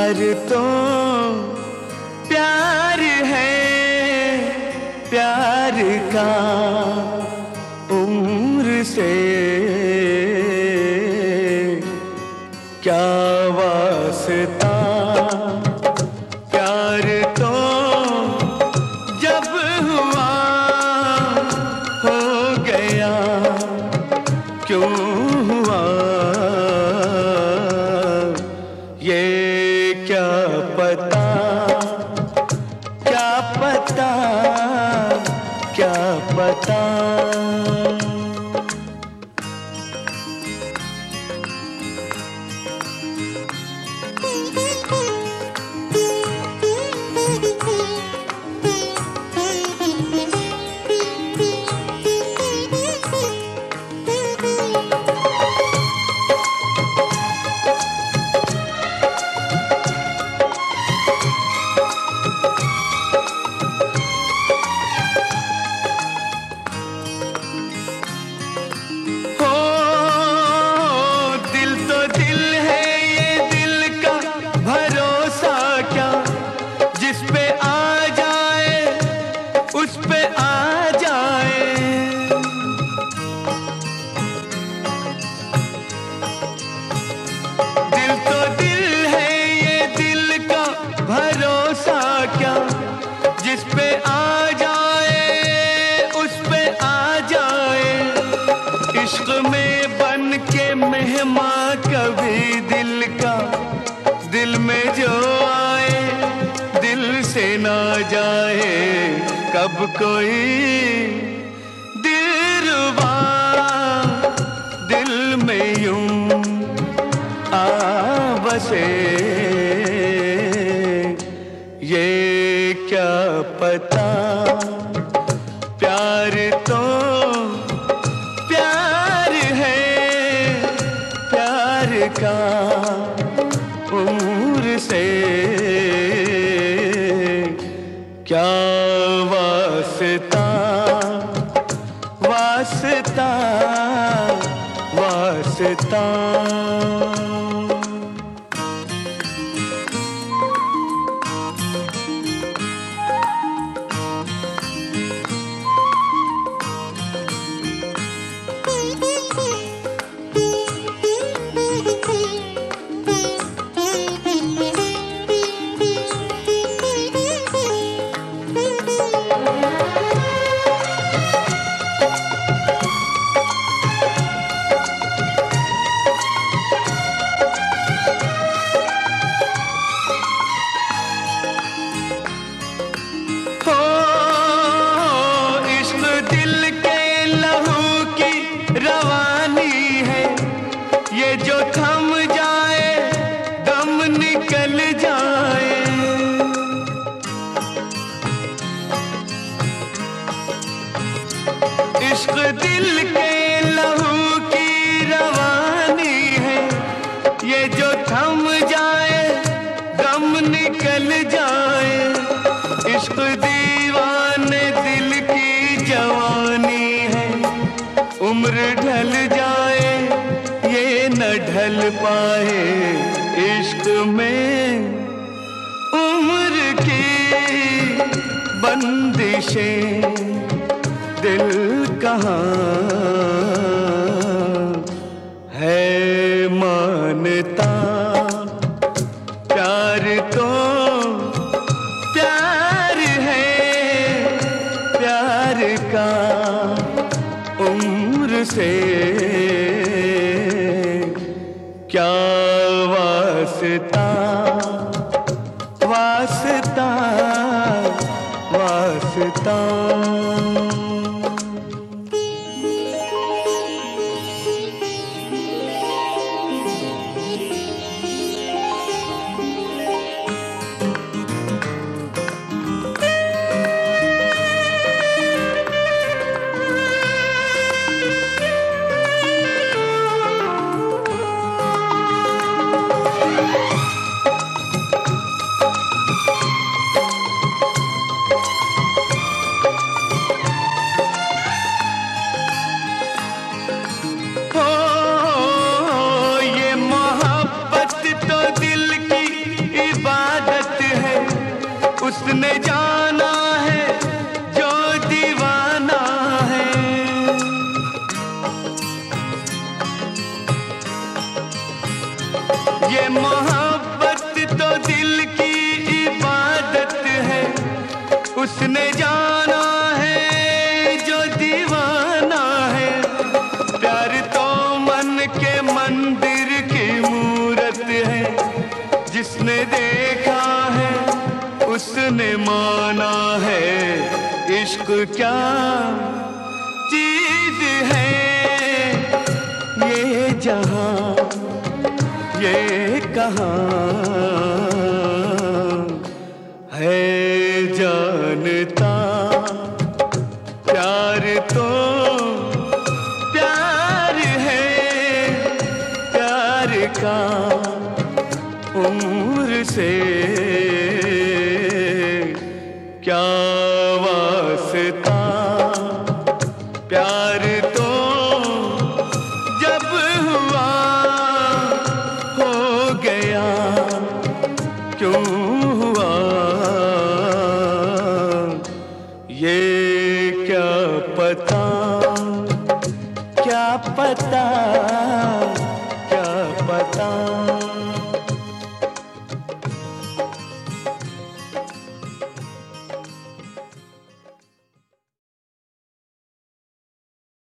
प्यार तो प्यार है, प्यार का उम्र से क्या वास्ता। प्यार तो जब हुआ हो गया, क्यों हुआ ये क्या पता, क्या पता, क्या पता। जिस पे आ जाए उस पे आ जाए, इश्क में बन के मेहमान कभी दिल का, दिल में जो आए दिल से ना जाए। कब कोई दिलरुबा दिल में यूं आ बसे, ये क्या पता। प्यार तो प्यार है, प्यार का उम्र से क्या वास्ता, वास्ता, वास्ता। ये जो थम जाए दम निकल जाए, इश्क दिल के लहू की रवानी है। ये जो थम जाए दम निकल जाए, इश्क दीवाने दिल की जवानी है। उम्र ढल जाए ये न ढल पाए, इश्क में उम्र की बंदिशें दिल कहाँ है मानता। प्यार तो प्यार है, प्यार का उम्र से क्या वास्ता, वास्ता, वास्ता। उसने जाना है जो दीवाना है। ये मोहब्बत तो दिल की इबादत है, उसने जाना है जो दीवाना है। प्यार तो मन के मंदिर की मूरत है, जिसने देखा है उसने माना है। इश्क क्या चीज है, ये जहां ये कहाँ है जानता। प्यार तो प्यार है, प्यार का उम्र से क्या वास्ता। प्यार तो जब हुआ हो गया, क्यों